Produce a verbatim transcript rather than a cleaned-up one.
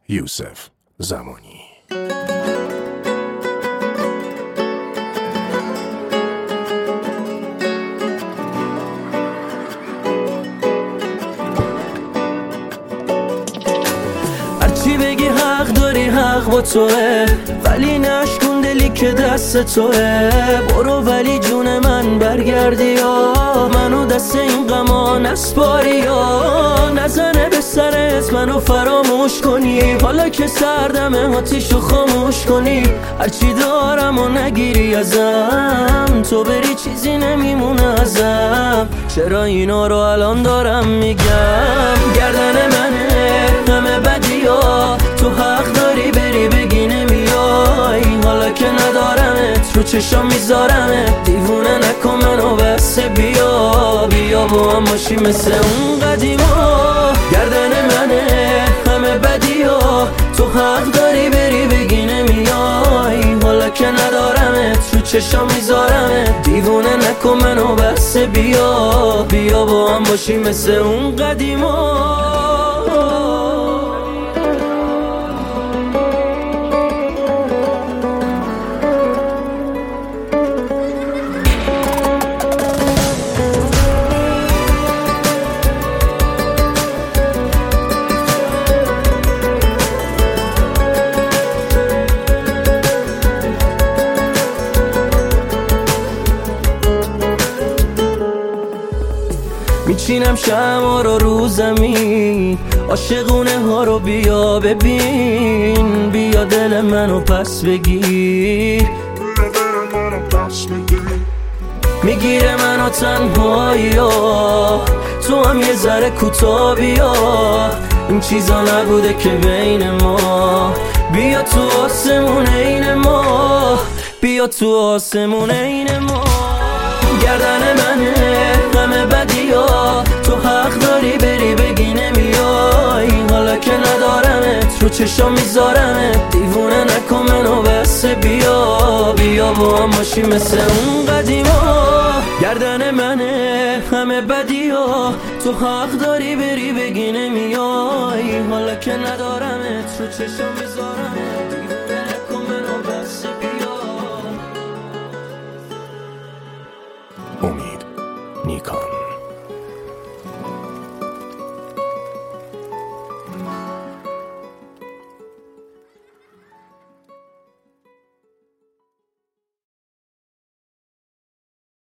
یوسف زمانی. هرچی بگی حق داری، حق با توه، ولی نشکن دلی که دست توه. برو ولی جون من برگردی یا منو دست این غما نسپاری یا نزنه به سرت منو فراموش کنی. حالا که سردمه آتیشو خاموش کنی. هرچی دارم و نگیری ازم، تو بری چیزی نمیمونه ازم. چرا اینا رو الان دارم میگم؟ گردن منه همه بدی ها، تو حق داری بری بگی نمیای. حالا که ندارمت رو چشام میذارمت، دیوونه نکن منو بس. بیا بیا با هم باشی مثل اون قدیما. گردن منه همه بدی ها، تو حق داری بری بگی نمیای. حالا که ندارمت رو چشام میذارمت، دیوونه نکن منو بس. بیا بیا با هم باشی مثل اون قدیما. میچینم شمع رو رو زمین، عاشقونه ها رو بیا ببین. بیا دل منو پس بگیر، میگیره منو تنهایی ها، تو هم یه ذره کوتاه بیا. این چیزا نبوده که بین ما، بیا تو آسمون این ما، بیا تو آسمون این ما. گردن منه همه بدی ها، تو حق داری بری بگی نمیای. حالا که ندارمت رو چشام میذارمت، دیوونه نکن منو بس. بیا بیا با هم باشی مثل اون قدیما. گردن منه همه بدی ها، تو حق داری بری بگی نمیای. حالا که ندارمت رو چشام میذارمت، دیوونه نکن منو بس. بیا امید نیکان.